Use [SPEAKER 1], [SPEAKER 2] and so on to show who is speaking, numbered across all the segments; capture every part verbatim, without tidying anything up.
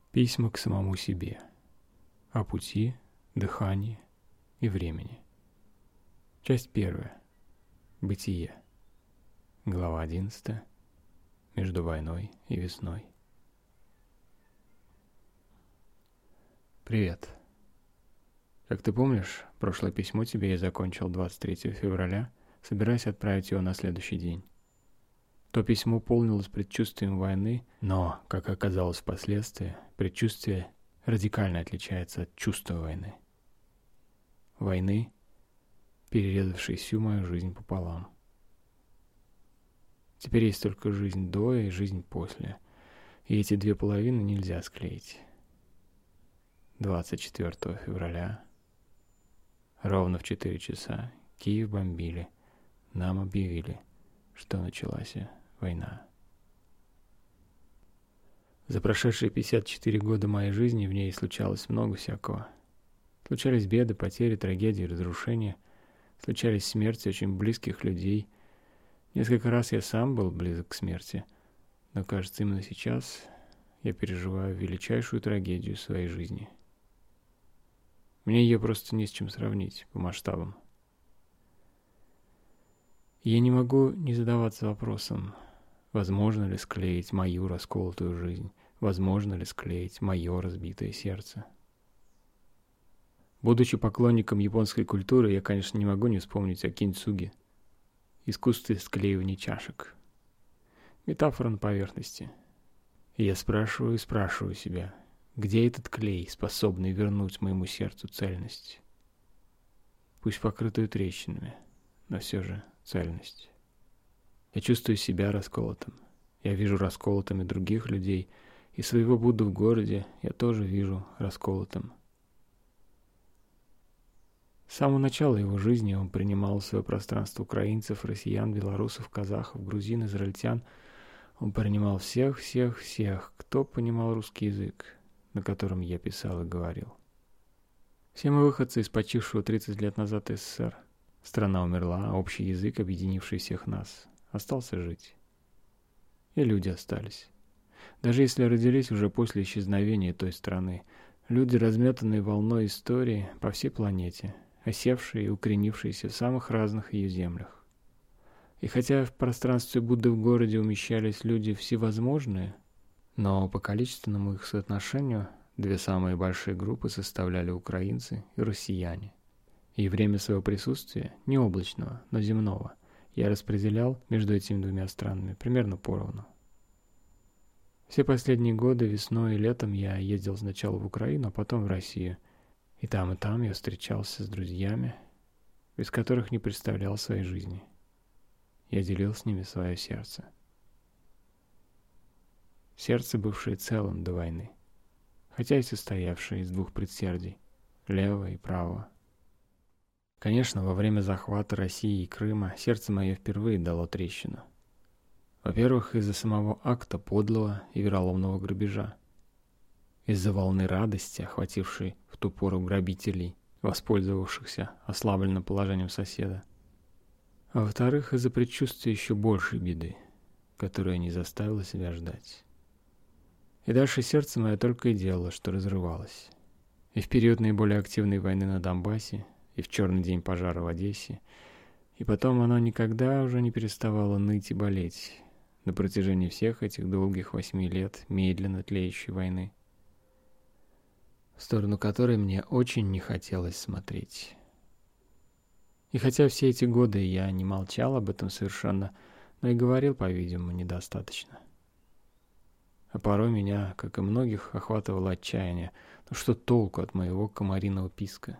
[SPEAKER 1] Письма к самому себе. О пути, дыхании и времени. Часть первая. Бытие. Глава одиннадцатая. Между войной и весной. Привет. Как ты помнишь, прошлое письмо тебе я закончил двадцать третьего февраля, собираясь отправить его на следующий день. То письмо полнилось предчувствием войны, но, как оказалось впоследствии, предчувствие радикально отличается от чувства войны. Войны, перерезавшей всю мою жизнь пополам. Теперь есть только жизнь до и жизнь после, и эти две половины нельзя склеить. двадцать четвёртого февраля, ровно в четыре часа, Киев бомбили, нам объявили, что началась война. За прошедшие пятьдесят четыре года моей жизни в ней случалось много всякого. Случались беды, потери, трагедии, разрушения. Случались смерти очень близких людей. Несколько раз я сам был близок к смерти. Но, кажется, именно сейчас я переживаю величайшую трагедию своей жизни. Мне ее просто не с чем сравнить по масштабам. Я не могу не задаваться вопросом, возможно ли склеить мою расколотую жизнь, возможно ли склеить мое разбитое сердце. Будучи поклонником японской культуры, я, конечно, не могу не вспомнить о кинцуге, искусстве склеивания чашек. Метафора на поверхности. И я спрашиваю и спрашиваю себя, где этот клей, способный вернуть моему сердцу цельность? Пусть покрытую трещинами, но все же цельность. Я чувствую себя расколотым. Я вижу расколотыми других людей, и своего Будду в городе я тоже вижу расколотым. С самого начала его жизни он принимал в свое пространство украинцев, россиян, белорусов, казахов, грузин, израильтян. Он принимал всех, всех, всех, кто понимал русский язык, на котором я писал и говорил. Все мы выходцы из почившего тридцать лет назад СССР. Страна умерла, а общий язык, объединивший всех нас, остался жить. И люди остались. Даже если родились уже после исчезновения той страны, люди, разметанные волной истории по всей планете, осевшие и укоренившиеся в самых разных ее землях. И хотя в пространстве Будды в городе умещались люди всевозможные, но по количественному их соотношению две самые большие группы составляли украинцы и россияне. И время своего присутствия, не облачного, но земного, я распределял между этими двумя странами примерно поровну. Все последние годы, весной и летом, я ездил сначала в Украину, а потом в Россию. И там, и там я встречался с друзьями, без которых не представлял своей жизни. Я делил с ними свое сердце. Сердце, бывшее целым до войны, хотя и состоявшее из двух предсердий, левого и правого. Конечно, во время захвата России и Крыма сердце мое впервые дало трещину. Во-первых, из-за самого акта подлого и вероломного грабежа. Из-за волны радости, охватившей в ту пору грабителей, воспользовавшихся ослабленным положением соседа. А во-вторых, из-за предчувствия еще большей беды, которая не заставила себя ждать. И дальше сердце мое только и делало, что разрывалось. И в период наиболее активной войны на Донбассе, и в черный день пожара в Одессе, и потом оно никогда уже не переставало ныть и болеть на протяжении всех этих долгих восьми лет медленно тлеющей войны, в сторону которой мне очень не хотелось смотреть. И хотя все эти годы я не молчал об этом совершенно, но и говорил, по-видимому, недостаточно. А порой меня, как и многих, охватывало отчаяние. Ну что толку от моего комариного писка?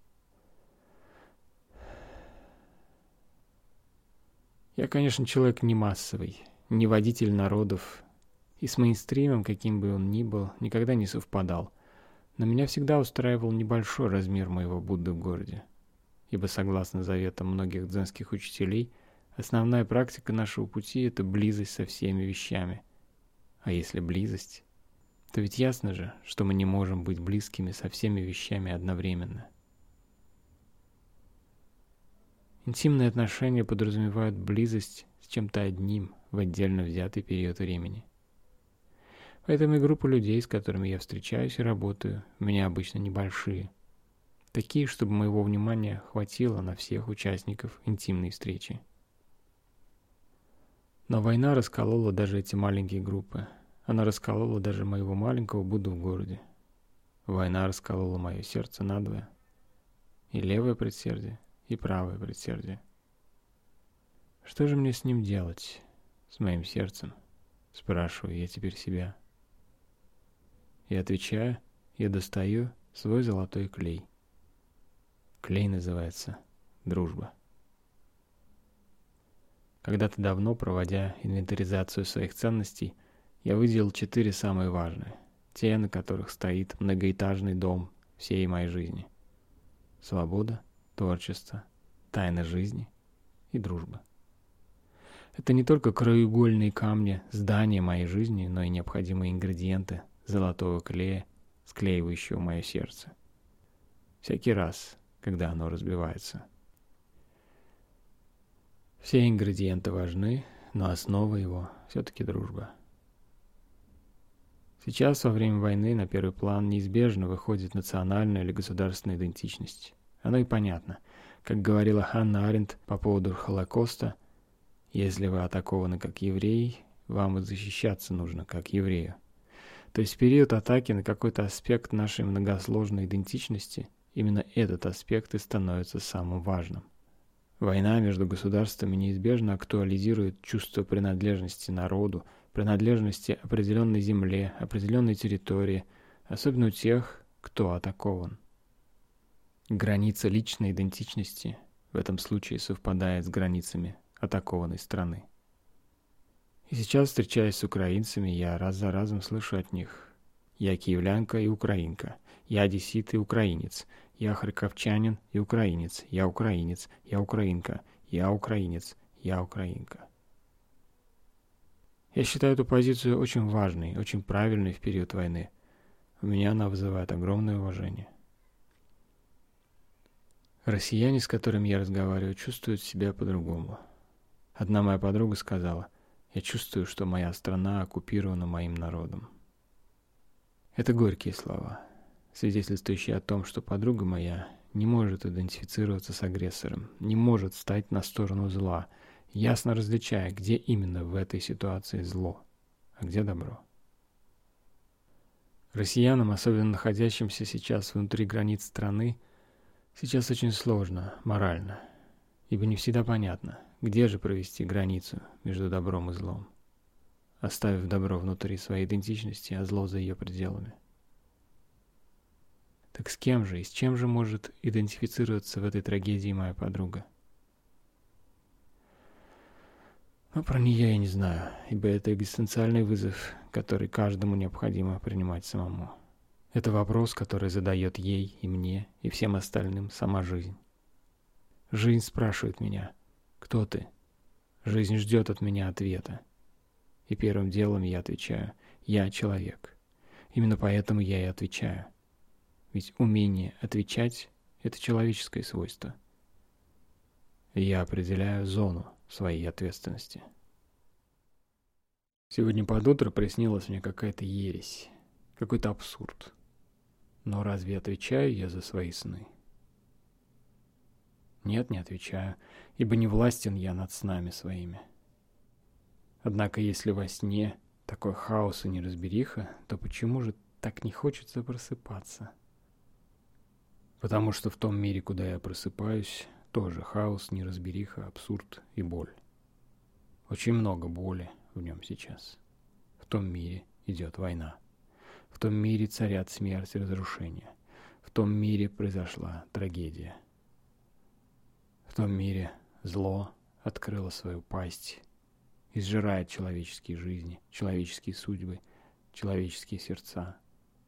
[SPEAKER 1] Я, конечно, человек не массовый, не водитель народов, и с мейнстримом, каким бы он ни был, никогда не совпадал. Но меня всегда устраивал небольшой размер моего Будды в городе, ибо, согласно заветам многих дзенских учителей, основная практика нашего пути — это близость со всеми вещами. А если близость, то ведь ясно же, что мы не можем быть близкими со всеми вещами одновременно. Интимные отношения подразумевают близость с чем-то одним в отдельно взятый период времени. Поэтому и группа людей, с которыми я встречаюсь и работаю, у меня обычно небольшие. Такие, чтобы моего внимания хватило на всех участников интимной встречи. Но война расколола даже эти маленькие группы. Она расколола даже моего маленького Будду в городе. Война расколола мое сердце надвое. И левое предсердие, и правое предсердие. Что же мне с ним делать, с моим сердцем? Спрашиваю я теперь себя. И отвечаю, я достаю свой золотой клей. Клей называется дружба. Когда-то давно, проводя инвентаризацию своих ценностей, я выделил четыре самые важные, те, на которых стоит многоэтажный дом всей моей жизни. Свобода, творчество, тайна жизни и дружба. Это не только краеугольные камни здания моей жизни, но и необходимые ингредиенты золотого клея, склеивающего мое сердце. Всякий раз, когда оно разбивается. Все ингредиенты важны, но основа его все-таки дружба. Сейчас, во время войны, на первый план неизбежно выходит национальная или государственная идентичность. Оно и понятно. Как говорила Ханна Аренд по поводу Холокоста, если вы атакованы как еврей, вам и защищаться нужно как еврею. То есть в период атаки на какой-то аспект нашей многосложной идентичности, именно этот аспект и становится самым важным. Война между государствами неизбежно актуализирует чувство принадлежности народу, принадлежности определенной земле, определенной территории, особенно у тех, кто атакован. Граница личной идентичности в этом случае совпадает с границами атакованной страны. И сейчас, встречаясь с украинцами, я раз за разом слышу от них: «Я киевлянка и украинка, я одессит и украинец, я харьковчанин и украинец, я украинец, я украинка, я украинец, я украинка». Я считаю эту позицию очень важной, очень правильной в период войны. У меня она вызывает огромное уважение. Россияне, с которыми я разговариваю, чувствуют себя по-другому. Одна моя подруга сказала: «Я чувствую, что моя страна оккупирована моим народом». Это горькие слова, свидетельствующие о том, что подруга моя не может идентифицироваться с агрессором, не может встать на сторону зла, ясно различая, где именно в этой ситуации зло, а где добро. Россиянам, особенно находящимся сейчас внутри границ страны, сейчас очень сложно морально, ибо не всегда понятно, где же провести границу между добром и злом, оставив добро внутри своей идентичности, а зло за ее пределами. Так с кем же и с чем же может идентифицироваться в этой трагедии моя подруга? Но про нее я не знаю, ибо это экзистенциальный вызов, который каждому необходимо принимать самому. Это вопрос, который задает ей и мне, и всем остальным сама жизнь. Жизнь спрашивает меня: «Кто ты?» Жизнь ждет от меня ответа. И первым делом я отвечаю: «Я человек». Именно поэтому я и отвечаю. Ведь умение отвечать — это человеческое свойство. Я определяю зону своей ответственности. Сегодня под утро приснилась мне какая-то ересь, какой-то абсурд. Но разве отвечаю я за свои сны? Нет, не отвечаю, ибо не властен я над снами своими. Однако, если во сне такой хаос и неразбериха, то почему же так не хочется просыпаться? Потому что в том мире, куда я просыпаюсь, тоже хаос, неразбериха, абсурд и боль. Очень много боли в нем сейчас. В том мире идет война. В том мире царят смерть и разрушение. В том мире произошла трагедия. В том мире зло открыло свою пасть и сжирает человеческие жизни, человеческие судьбы, человеческие сердца.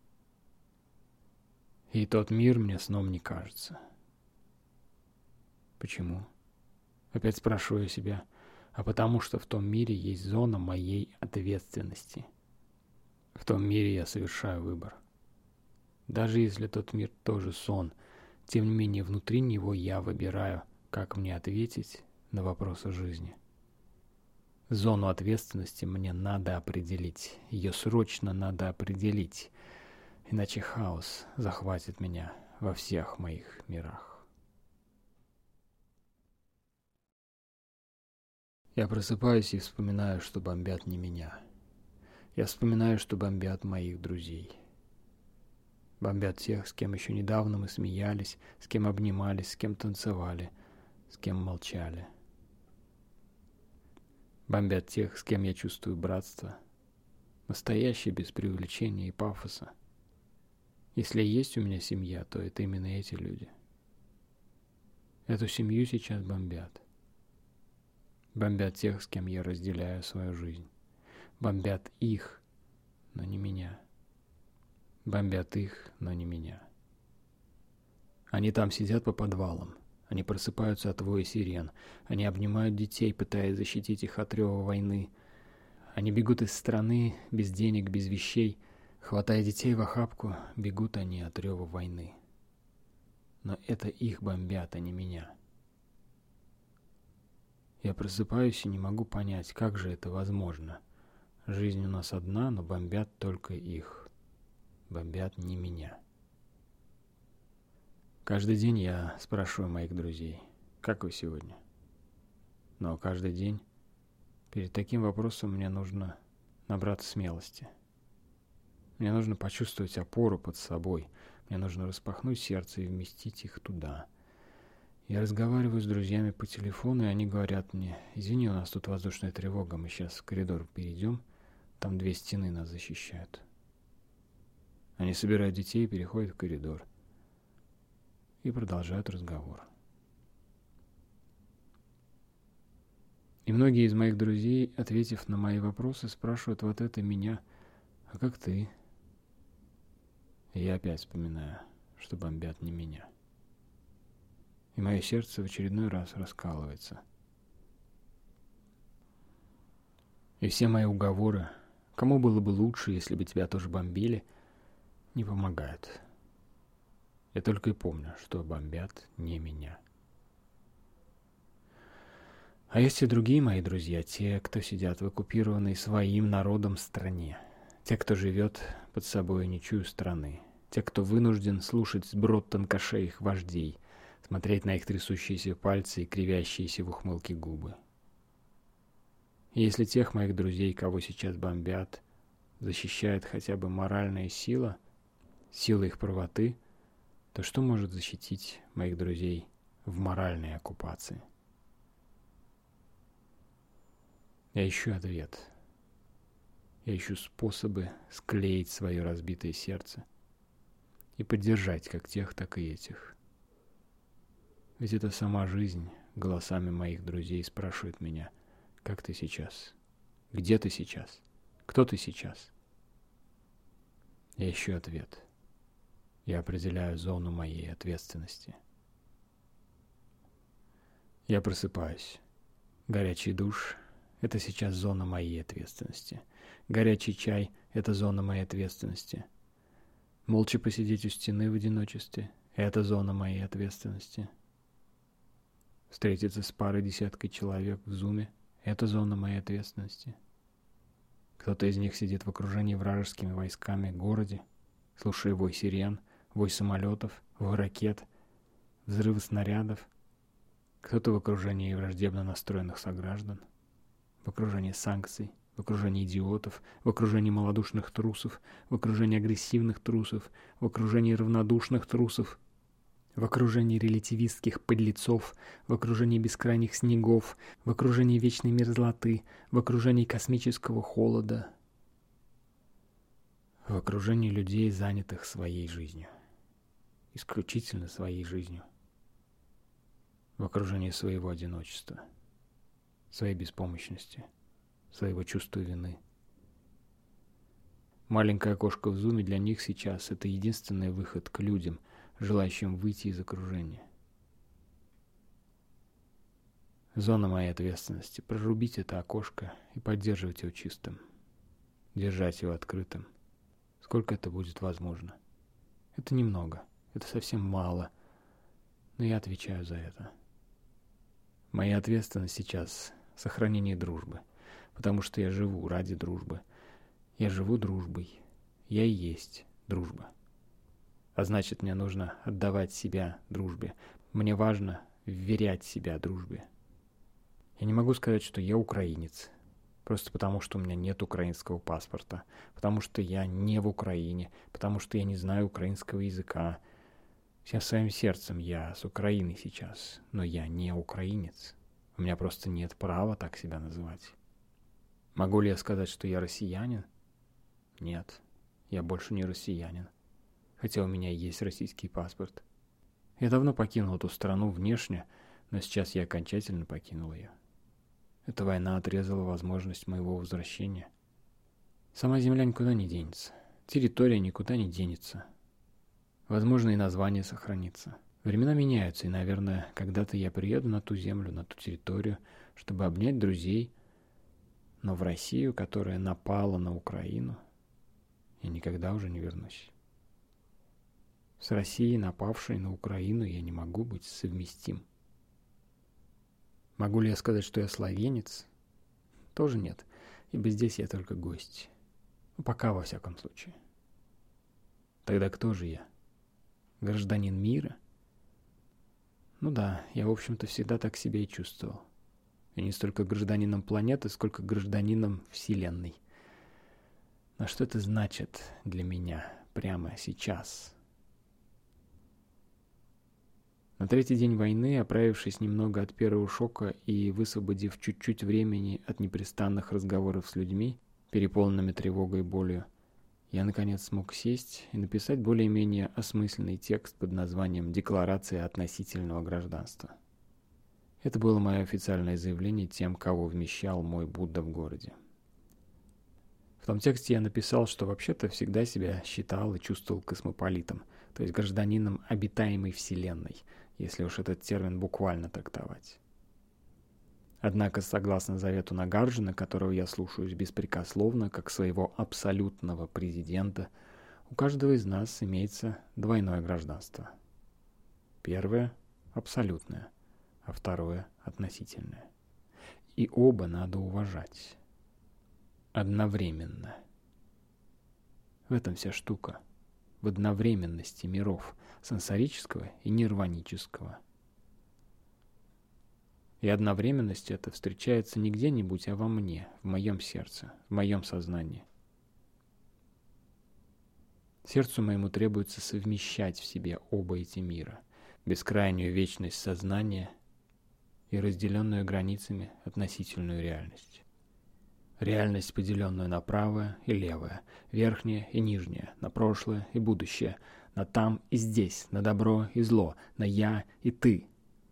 [SPEAKER 1] И тот мир мне сном не кажется. Почему? Опять спрашиваю себя: а потому что в том мире есть зона моей ответственности. В том мире я совершаю выбор. Даже если тот мир тоже сон, тем не менее внутри него я выбираю, как мне ответить на вопросы жизни. Зону ответственности мне надо определить. Ее срочно надо определить. Иначе хаос захватит меня во всех моих мирах. Я просыпаюсь и вспоминаю, что бомбят не меня. Я вспоминаю, что бомбят моих друзей. Бомбят тех, с кем еще недавно мы смеялись, с кем обнимались, с кем танцевали, с кем молчали. Бомбят тех, с кем я чувствую братство, настоящее, без преувеличения и пафоса. Если есть у меня семья, то это именно эти люди. Эту семью сейчас бомбят. Бомбят тех, с кем я разделяю свою жизнь. Бомбят их, но не меня. Бомбят их, но не меня. Они там сидят по подвалам. Они просыпаются от воя сирен. Они обнимают детей, пытаясь защитить их от рева войны. Они бегут из страны без денег, без вещей. Хватая детей в охапку, бегут они от рева войны. Но это их бомбят, а не меня. Я просыпаюсь и не могу понять, как же это возможно. Жизнь у нас одна, но бомбят только их. Бомбят не меня. Каждый день я спрашиваю моих друзей, как вы сегодня? Но каждый день перед таким вопросом мне нужно набраться смелости. Мне нужно почувствовать опору под собой. Мне нужно распахнуть сердце и вместить их туда. Я разговариваю с друзьями по телефону, и они говорят мне: извини, у нас тут воздушная тревога, мы сейчас в коридор перейдем, там две стены нас защищают. Они собирают детей и переходят в коридор. И продолжают разговор. И многие из моих друзей, ответив на мои вопросы, спрашивают вот это меня: а как ты? И я опять вспоминаю, что бомбят не меня. И мое сердце в очередной раз раскалывается. И все мои уговоры, кому было бы лучше, если бы тебя тоже бомбили, не помогают. Я только и помню, что бомбят не меня. А есть и другие мои друзья, те, кто сидят в оккупированной своим народом стране, те, кто живет под собой ничью страны, те, кто вынужден слушать сброд тонкошеих вождей, смотреть на их трясущиеся пальцы и кривящиеся в ухмылке губы. И если тех моих друзей, кого сейчас бомбят, защищает хотя бы моральная сила, сила их правоты, то что может защитить моих друзей в моральной оккупации? Я ищу ответ. Я ищу способы склеить свое разбитое сердце и поддержать как тех, так и этих. Ведь это сама жизнь голосами моих друзей спрашивает меня: как ты сейчас? Где ты сейчас? Кто ты сейчас? Я ищу ответ. Я определяю зону моей ответственности. Я просыпаюсь. Горячий душ — это сейчас зона моей ответственности. Горячий чай — это зона моей ответственности. Молча посидеть у стены в одиночестве — это зона моей ответственности. Встретиться с парой десяткой человек в зуме — это зона моей ответственности. Кто-то из них сидит в окружении вражескими войсками в городе, слушая вой сирен, вой самолетов, вой ракет, взрывы снарядов. Кто-то в окружении враждебно настроенных сограждан, в окружении санкций, в окружении идиотов, в окружении малодушных трусов, в окружении агрессивных трусов, в окружении равнодушных трусов, в окружении релятивистских подлецов, в окружении бескрайних снегов, в окружении вечной мерзлоты, в окружении космического холода, в окружении людей, занятых своей жизнью, исключительно своей жизнью, в окружении своего одиночества, своей беспомощности, своего чувства вины. Маленькое окошко в зуме для них сейчас — это единственный выход к людям, желающим выйти из окружения. Зона моей ответственности — прорубить это окошко и поддерживать его чистым, держать его открытым, сколько это будет возможно. Это немного, это совсем мало, но я отвечаю за это. Моя ответственность сейчас — сохранение дружбы. потому что я живу ради дружбы. Я живу дружбой. Я и есть дружба. А значит, мне нужно отдавать себя дружбе. Мне важно вверять себя дружбе. Я не могу сказать, что я украинец, просто потому что у меня нет украинского паспорта, потому что я не в Украине, потому что я не знаю украинского языка. Всем своим сердцем я с Украины сейчас, но я не украинец. У меня просто нет права так себя называть. Могу ли я сказать, что я россиянин? Нет, я больше не россиянин, хотя у меня есть российский паспорт. Я давно покинул эту страну внешне, но сейчас я окончательно покинул ее. Эта война отрезала возможность моего возвращения. Сама земля никуда не денется, территория никуда не денется. Возможно, и название сохранится. Времена меняются, и, наверное, когда-то я приеду на ту землю, на ту территорию, чтобы обнять друзей, но в Россию, которая напала на Украину, я никогда уже не вернусь. С Россией, напавшей на Украину, я не могу быть совместим. Могу ли я сказать, что я словенец? Тоже нет, ибо здесь я только гость. Ну, пока, во всяком случае. Тогда кто же я? Гражданин мира? Ну да, я, в общем-то, всегда так себя и чувствовал. И не столько гражданином планеты, сколько гражданином Вселенной. Но что это значит для меня прямо сейчас? На третий день войны, оправившись немного от первого шока и высвободив чуть-чуть времени от непрестанных разговоров с людьми, переполненными тревогой и болью, я наконец смог сесть и написать более-менее осмысленный текст под названием «Декларация относительного гражданства». Это было мое официальное заявление тем, кого вмещал мой Будда в городе. В том тексте я написал, что вообще-то всегда себя считал и чувствовал космополитом, то есть гражданином обитаемой Вселенной, если уж этот термин буквально трактовать. Однако, согласно завету Нагарджуна, которого я слушаюсь беспрекословно, как своего абсолютного президента, у каждого из нас имеется двойное гражданство. Первое – абсолютное, а второе – относительное. И оба надо уважать. Одновременно. В этом вся штука. В одновременности миров, сенсорического и нирванического. И одновременность эта встречается не где-нибудь, а во мне, в моем сердце, в моем сознании. Сердцу моему требуется совмещать в себе оба эти мира, бескрайнюю вечность сознания и разделенную границами относительную реальность. Реальность, поделенную на правое и левое, верхнее и нижнее, на прошлое и будущее, на там и здесь, на добро и зло, на я и ты.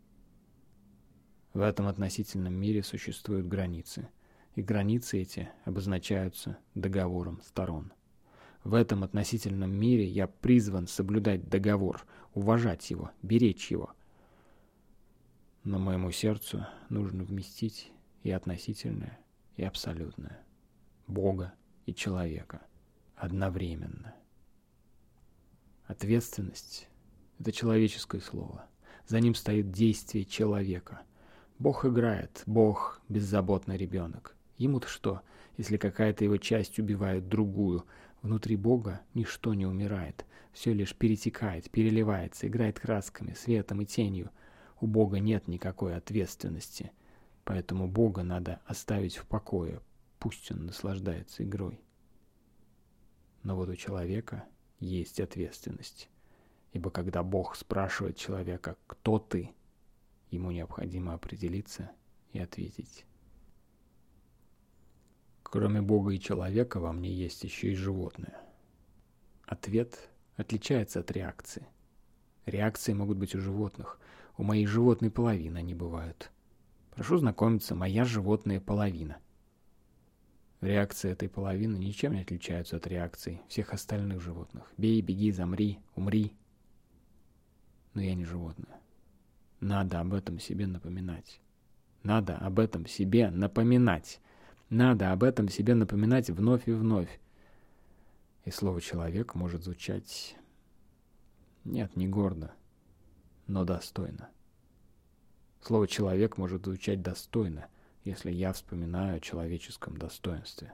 [SPEAKER 1] В этом относительном мире существуют границы, и границы эти обозначаются договором сторон. В этом относительном мире я призван соблюдать договор, уважать его, беречь его. Но моему сердцу нужно вместить и относительное, и абсолютное, Бога и человека одновременно. Ответственность – это человеческое слово. За ним стоит действие человека. Бог играет, Бог – беззаботный ребенок. Ему-то что, если какая-то его часть убивает другую? Внутри Бога ничто не умирает, все лишь перетекает, переливается, играет красками, светом и тенью. У Бога нет никакой ответственности, поэтому Бога надо оставить в покое, пусть он наслаждается игрой. Но вот у человека есть ответственность, ибо когда Бог спрашивает человека «Кто ты?», ему необходимо определиться и ответить. Кроме Бога и человека во мне есть еще и животное. Ответ отличается от реакции. Реакции могут быть у животных. У моей животной половины они бывают. Прошу знакомиться, моя животная половина. Реакции этой половины ничем не отличаются от реакций всех остальных животных. Бей, беги, замри, умри. Но я не животное. Надо об этом себе напоминать. Надо об этом себе напоминать. Надо об этом себе напоминать вновь и вновь. И слово «человек» может звучать... Нет, не гордо, но достойно. Слово «человек» может звучать достойно, если я вспоминаю о человеческом достоинстве.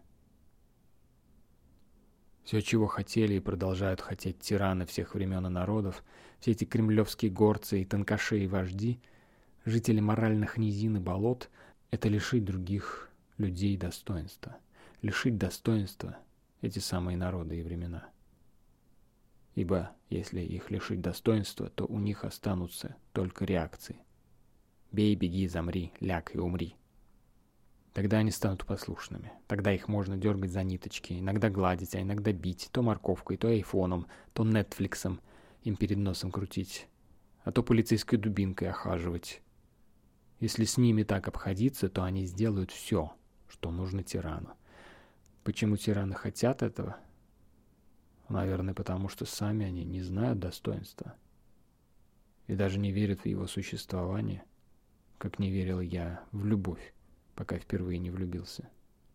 [SPEAKER 1] Все, чего хотели и продолжают хотеть тираны всех времен и народов, все эти кремлевские горцы и тонкаши и вожди, жители моральных низин и болот, это лишить других людей достоинства. Лишить достоинства эти самые народы и времена. Ибо если их лишить достоинства, то у них останутся только реакции. Бей, беги, замри, ляг и умри. Тогда они станут послушными. Тогда их можно дергать за ниточки, иногда гладить, а иногда бить, то морковкой, то айфоном, то нетфликсом им перед носом крутить, а то полицейской дубинкой охаживать. Если с ними так обходиться, то они сделают все, что нужно тирану. Почему тираны хотят этого? Наверное, потому что сами они не знают достоинства и даже не верят в его существование, как не верил я в любовь, пока впервые не влюбился.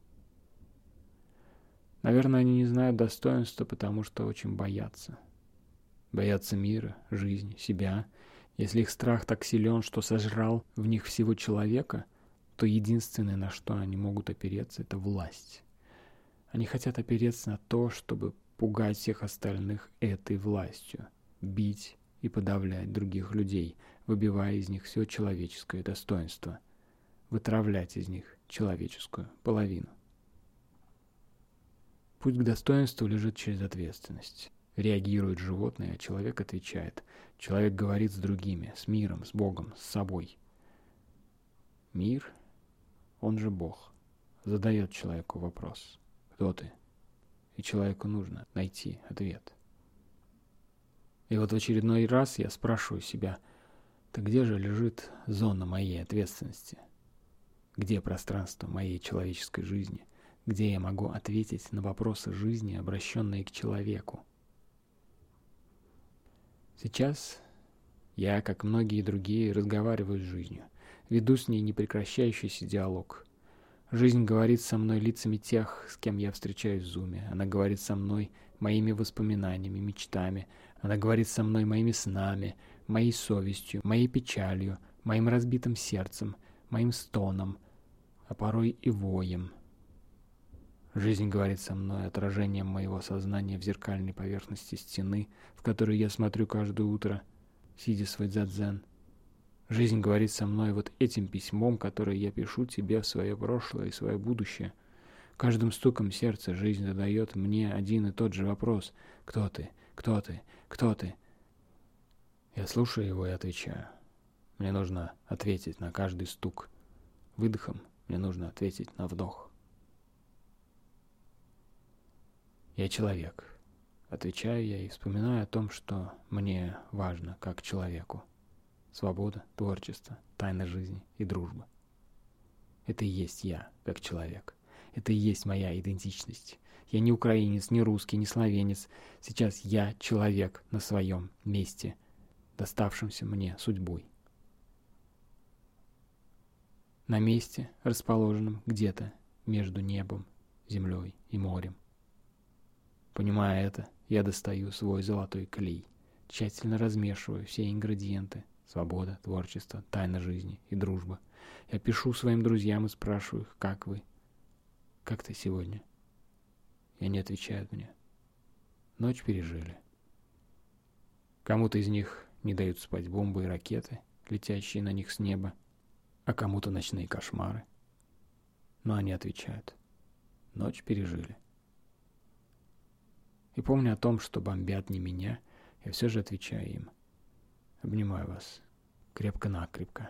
[SPEAKER 1] Наверное, они не знают достоинства, потому что очень боятся. Боятся мира, жизни, себя. Если их страх так силен, что сожрал в них всего человека, то единственное, на что они могут опереться, это власть. Они хотят опереться на то, чтобы пугать всех остальных этой властью, бить и подавлять других людей, выбивая из них все человеческое достоинство, вытравлять из них человеческую половину. Путь к достоинству лежит через ответственность. Реагирует животное, а человек отвечает. Человек говорит с другими, с миром, с Богом, с собой. Мир, он же Бог, задает человеку вопрос: «Кто ты?» И человеку нужно найти ответ. И вот в очередной раз я спрашиваю себя: так где же лежит зона моей ответственности? Где пространство моей человеческой жизни? Где я могу ответить на вопросы жизни, обращенные к человеку? Сейчас я, как многие другие, разговариваю с жизнью, веду с ней непрекращающийся диалог. Жизнь говорит со мной лицами тех, с кем я встречаюсь в зуме. Она говорит со мной моими воспоминаниями, мечтами. Она говорит со мной моими снами, моей совестью, моей печалью, моим разбитым сердцем, моим стоном, а порой и воем. Жизнь говорит со мной отражением моего сознания в зеркальной поверхности стены, в которую я смотрю каждое утро, сидя свой дзадзен. Жизнь говорит со мной вот этим письмом, которое я пишу тебе в свое прошлое и свое будущее. Каждым стуком сердца жизнь задает мне один и тот же вопрос: «Кто ты? Кто ты? Кто ты?» Я слушаю его и отвечаю. Мне нужно ответить на каждый стук. Выдохом мне нужно ответить на вдох. Я человек. Отвечаю я и вспоминаю о том, что мне важно как человеку. Свобода, творчество, тайна жизни и дружба. Это и есть я, как человек. Это и есть моя идентичность. Я не украинец, не русский, не словенец. Сейчас я человек на своем месте, доставшемся мне судьбой. На месте, расположенном где-то между небом, землей и морем. Понимая это, я достаю свой золотой клей, тщательно размешиваю все ингредиенты: свобода, творчество, тайна жизни и дружба. Я пишу своим друзьям и спрашиваю их: как вы? Как ты сегодня? И они отвечают мне: ночь пережили. Кому-то из них не дают спать бомбы и ракеты, летящие на них с неба, а кому-то ночные кошмары. Но они отвечают: ночь пережили. И помня о том, что бомбят не меня, я все же отвечаю им: обнимаю вас крепко-накрепко.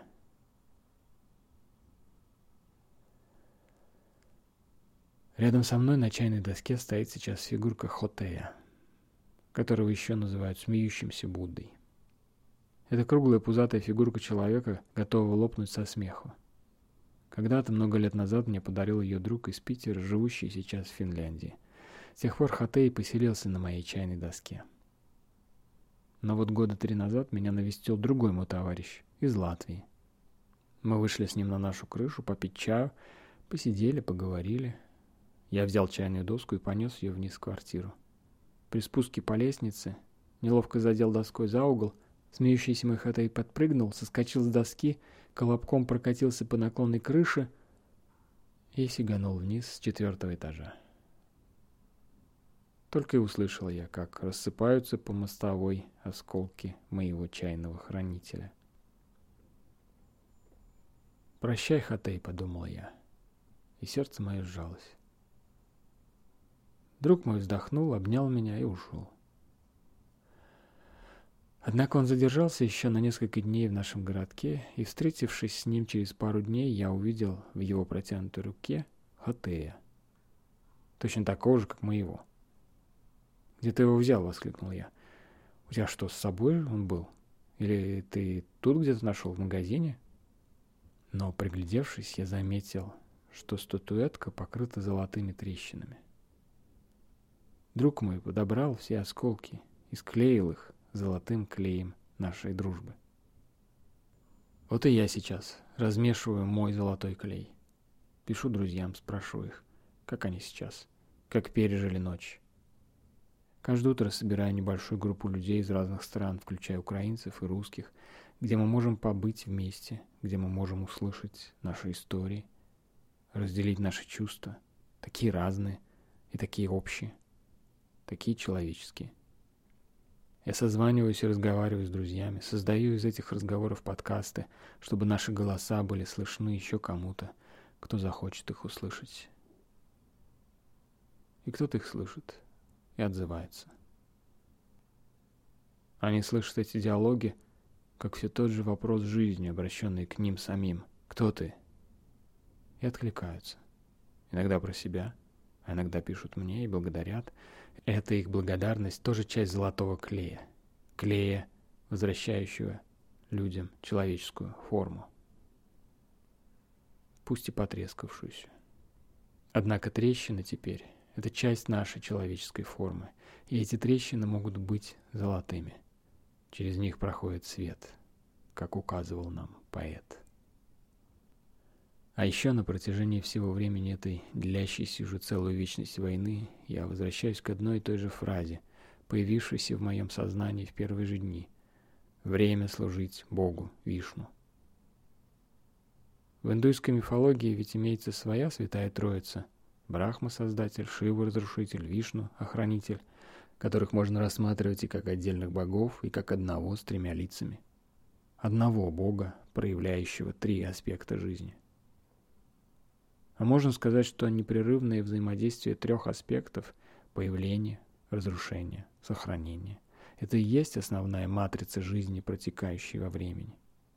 [SPEAKER 1] Рядом со мной на чайной доске стоит сейчас фигурка Хотея, которого еще называют смеющимся Буддой. Это круглая пузатая фигурка человека, готового лопнуть со смеху. Когда-то, много лет назад, мне подарил ее друг из Питера, живущий сейчас в Финляндии. С тех пор Хотей поселился на моей чайной доске. Но вот года три назад меня навестил другой мой товарищ из Латвии. Мы вышли с ним на нашу крышу попить чаю, посидели, поговорили. Я взял чайную доску и понес ее вниз в квартиру. При спуске по лестнице неловко задел доской за угол. Смеющийся мой Хотей подпрыгнул, соскочил с доски, колобком прокатился по наклонной крыше, и сиганул вниз с четвертого этажа. Только и услышал я, как рассыпаются по мостовой осколки моего чайного хранителя. «Прощай, Хатей», — подумал я, и сердце мое сжалось. Друг мой вздохнул, обнял меня и ушел. Однако он задержался еще на несколько дней в нашем городке, и, встретившись с ним через пару дней, я увидел в его протянутой руке Хатея, точно такого же, как моего. «Где ты его взял?» — воскликнул я. «У тебя что, с собой он был? Или ты тут где-то нашел, в магазине?» Но, приглядевшись, я заметил, что статуэтка покрыта золотыми трещинами. Друг мой подобрал все осколки и склеил их золотым клеем нашей дружбы. Вот и я сейчас размешиваю мой золотой клей. Пишу друзьям, спрашиваю их, как они сейчас, как пережили ночь. Каждое утро собираю небольшую группу людей из разных стран, включая украинцев и русских, где мы можем побыть вместе, где мы можем услышать наши истории, разделить наши чувства, такие разные и такие общие, такие человеческие. Я созваниваюсь и разговариваю с друзьями, создаю из этих разговоров подкасты, чтобы наши голоса были слышны еще кому-то, кто захочет их услышать. И кто-то их слышит и отзывается. Они слышат эти диалоги, как все тот же вопрос жизни, обращенный к ним самим. «Кто ты?» И откликаются. Иногда про себя, а иногда пишут мне и благодарят. Эта их благодарность тоже часть золотого клея. Клея, возвращающего людям человеческую форму. Пусть и потрескавшуюся. Однако трещины теперь — это часть нашей человеческой формы. И эти трещины могут быть золотыми. Через них проходит свет, как указывал нам поэт. А еще на протяжении всего времени этой длящейся уже целую вечность войны я возвращаюсь к одной и той же фразе, появившейся в моем сознании в первые же дни. Время служить Богу, Вишну. В индуйской мифологии ведь имеется своя святая троица. Брахма — создатель, Шива — разрушитель, Вишну — охранитель, которых можно рассматривать и как отдельных богов, и как одного с тремя лицами. Одного Бога, проявляющего три аспекта жизни. А можно сказать, что непрерывное взаимодействие трех аспектов — появление, разрушение, сохранение — это и есть основная матрица жизни, протекающей во времени.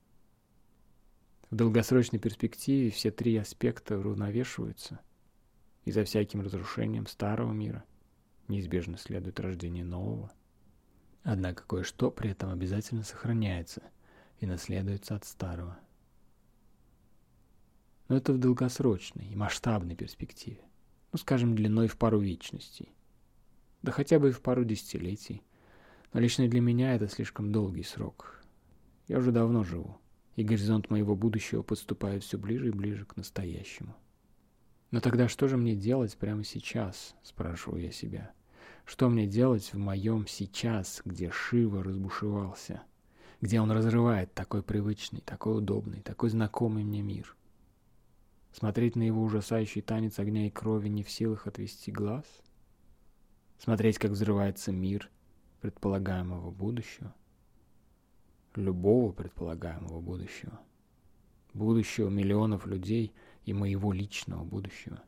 [SPEAKER 1] В долгосрочной перспективе все три аспекта уравновешиваются, и за всяким разрушением старого мира неизбежно следует рождение нового. Однако кое-что при этом обязательно сохраняется и наследуется от старого. Но это в долгосрочной и масштабной перспективе, ну, скажем, длиной в пару вечностей, да хотя бы и в пару десятилетий. Но лично для меня это слишком долгий срок. Я уже давно живу, и горизонт моего будущего подступает все ближе и ближе к настоящему. Но тогда что же мне делать прямо сейчас, спрашиваю я себя. Что мне делать в моем сейчас, где Шива разбушевался, где он разрывает такой привычный, такой удобный, такой знакомый мне мир? Смотреть на его ужасающий танец огня и крови не в силах отвести глаз? Смотреть, как взрывается мир предполагаемого будущего? Любого предполагаемого будущего? Будущего миллионов людей и моего личного будущего?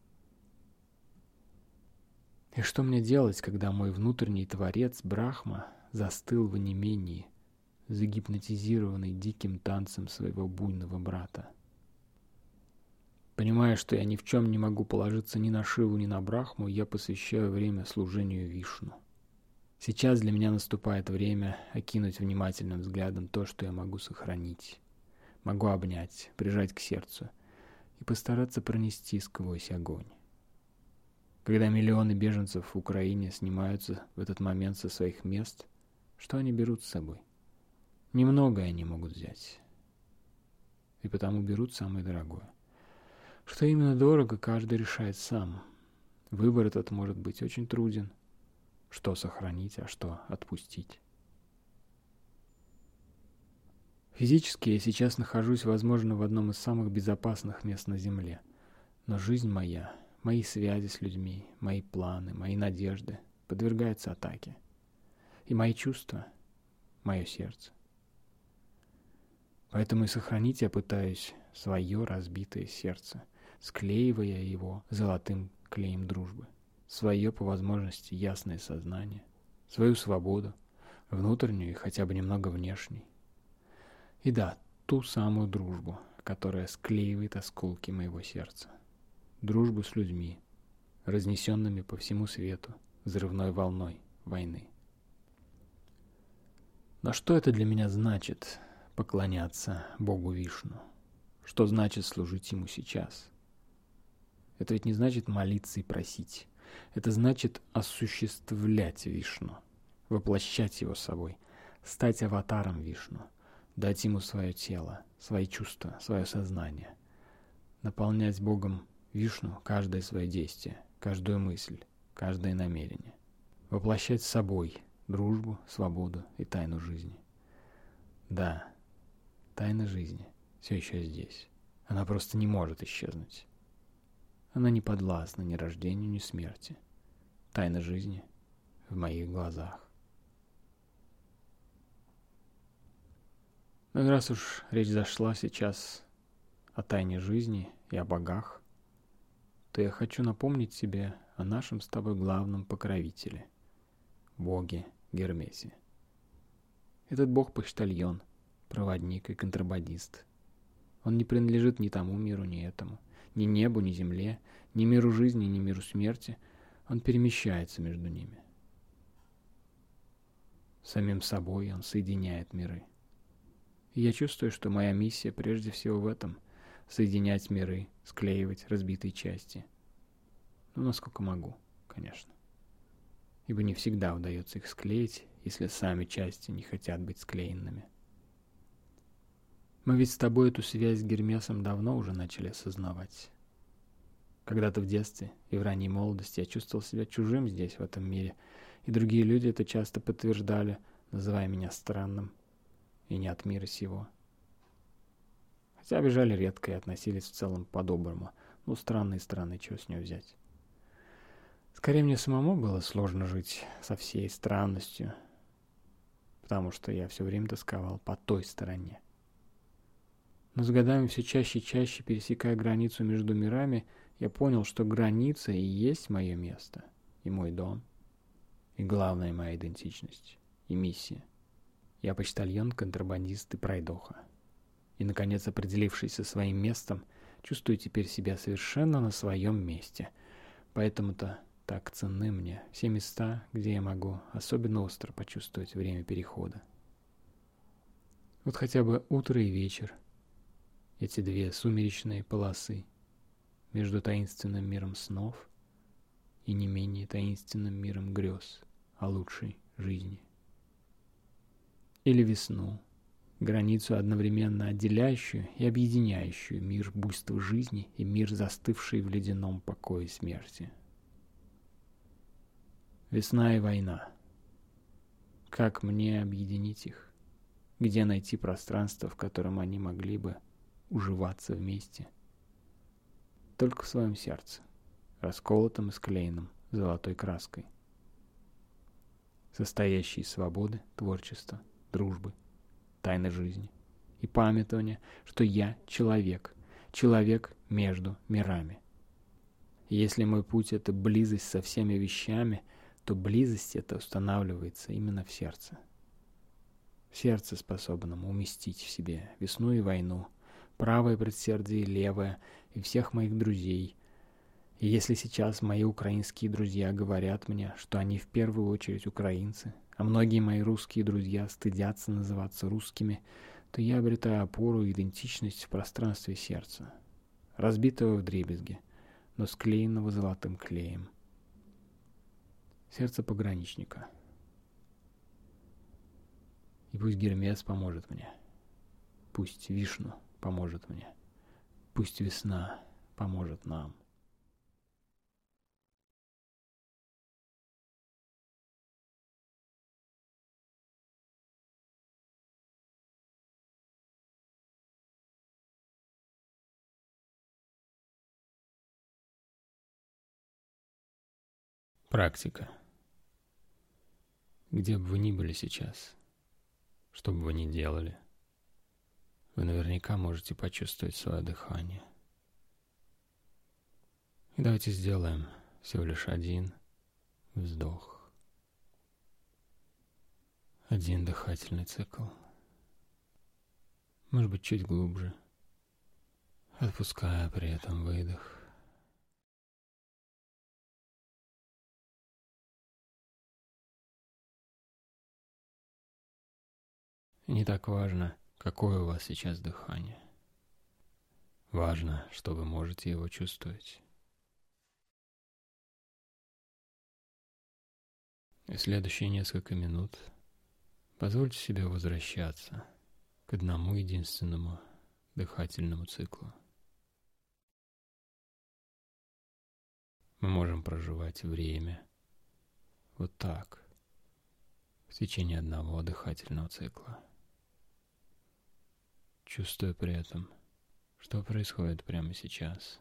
[SPEAKER 1] И что мне делать, когда мой внутренний творец Брахма застыл в онемении, загипнотизированный диким танцем своего буйного брата? Понимая, что я ни в чем не могу положиться ни на Шиву, ни на Брахму, я посвящаю время служению Вишну. Сейчас для меня наступает время окинуть внимательным взглядом то, что я могу сохранить, могу обнять, прижать к сердцу и постараться пронести сквозь огонь. Когда миллионы беженцев в Украине снимаются в этот момент со своих мест, что они берут с собой? Немногое они могут взять. И потому берут самое дорогое. Что именно дорого, каждый решает сам. Выбор этот может быть очень труден. Что сохранить, а что отпустить. Физически я сейчас нахожусь, возможно, в одном из самых безопасных мест на Земле. Но жизнь моя, мои связи с людьми, мои планы, мои надежды подвергаются атаке. И мои чувства, мое сердце. Поэтому и сохранить я пытаюсь свое разбитое сердце, склеивая его золотым клеем дружбы, свое по возможности ясное сознание, свою свободу, внутреннюю и хотя бы немного внешней. И да, ту самую дружбу, которая склеивает осколки моего сердца. Дружбу с людьми, разнесенными по всему свету взрывной волной войны. Но что это для меня значит поклоняться Богу Вишну? Что значит служить Ему сейчас? Это ведь не значит молиться и просить. Это значит осуществлять Вишну, воплощать Его собой, стать аватаром Вишну, дать Ему свое тело, свои чувства, свое сознание, наполнять Богом Вишну каждое свое действие, каждую мысль, каждое намерение, воплощать с собой дружбу, свободу и тайну жизни. Да, тайна жизни все еще здесь. Она просто не может исчезнуть. Она не подвластна ни рождению, ни смерти. Тайна жизни в моих глазах. Но раз уж речь зашла сейчас о тайне жизни и о богах, то я хочу напомнить тебе о нашем с тобой главном покровителе, боге Гермесе. Этот бог-почтальон, проводник и контрабандист. Он не принадлежит ни тому миру, ни этому, ни небу, ни земле, ни миру жизни, ни миру смерти. Он перемещается между ними. Самим собой он соединяет миры. И я чувствую, что моя миссия прежде всего в этом — соединять миры, склеивать разбитые части. Ну, насколько могу, конечно. Ибо не всегда удается их склеить, если сами части не хотят быть склеенными. Мы ведь с тобой эту связь с Гермесом давно уже начали осознавать. Когда-то в детстве и в ранней молодости я чувствовал себя чужим здесь, в этом мире, и другие люди это часто подтверждали, называя меня странным и не от мира сего. Хотя обижали редко и относились в целом по-доброму. Ну, странные страны, чего с нее взять. Скорее, мне самому было сложно жить со всей странностью, потому что я все время тосковал по той стороне. Но с годами все чаще и чаще, пересекая границу между мирами, я понял, что граница и есть мое место, и мой дом, и главная моя идентичность, и миссия. Я почтальон, контрабандист и пройдоха. И, наконец, определившись со своим местом, чувствую теперь себя совершенно на своем месте. Поэтому-то так ценны мне все места, где я могу особенно остро почувствовать время перехода. Вот хотя бы утро и вечер, эти две сумеречные полосы между таинственным миром снов и не менее таинственным миром грез о лучшей жизни. Или весну, границу, одновременно отделяющую и объединяющую мир буйства жизни и мир, застывший в ледяном покое смерти. Весна и война. Как мне объединить их? Где найти пространство, в котором они могли бы уживаться вместе? Только в своем сердце, расколотом и склеенном золотой краской, состоящей из свободы, творчества, дружбы, тайны жизни и памятования, что я человек, человек между мирами. И если мой путь — это близость со всеми вещами, то близость эта устанавливается именно в сердце. В сердце, способном уместить в себе весну и войну, правое предсердие и левое, и всех моих друзей. И если сейчас мои украинские друзья говорят мне, что они в первую очередь украинцы, а многие мои русские друзья стыдятся называться русскими, то я обретаю опору и идентичность в пространстве сердца, разбитого вдребезги, но склеенного золотым клеем. Сердце пограничника. И пусть Гермес поможет мне, пусть Вишну поможет мне, пусть весна поможет нам. Практика. Где бы вы ни были сейчас, что бы вы ни делали, вы наверняка можете почувствовать свое дыхание. И давайте сделаем всего лишь один вздох. Один дыхательный цикл. Может быть, чуть глубже, отпуская при этом выдох. И не так важно, какое у вас сейчас дыхание. Важно, что вы можете его чувствовать. И следующие несколько минут позвольте себе возвращаться к одному единственному дыхательному циклу. Мы можем проживать время вот так, в течение одного дыхательного цикла, чувствуя при этом, что происходит прямо сейчас,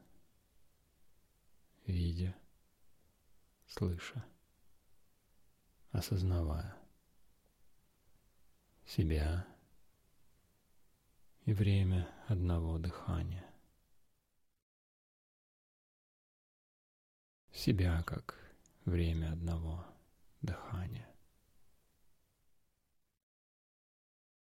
[SPEAKER 1] видя, слыша, осознавая себя и время одного дыхания. Себя как время одного дыхания.